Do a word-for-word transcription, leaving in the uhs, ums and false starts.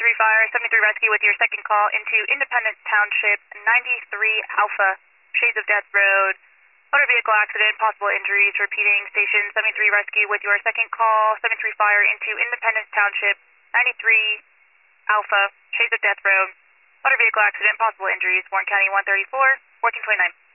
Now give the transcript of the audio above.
seventy-three Fire, seventy-three Rescue with your second call into Independence Township, ninety-three Alpha, Shades of Death Road. Motor vehicle accident, possible injuries. Repeating, station seventy-three Rescue with your second call, seventy-three Fire into Independence Township, ninety-three Alpha, Shades of Death Road. Motor vehicle accident, possible injuries. Warren County one thirty-four, fourteen twenty-nine.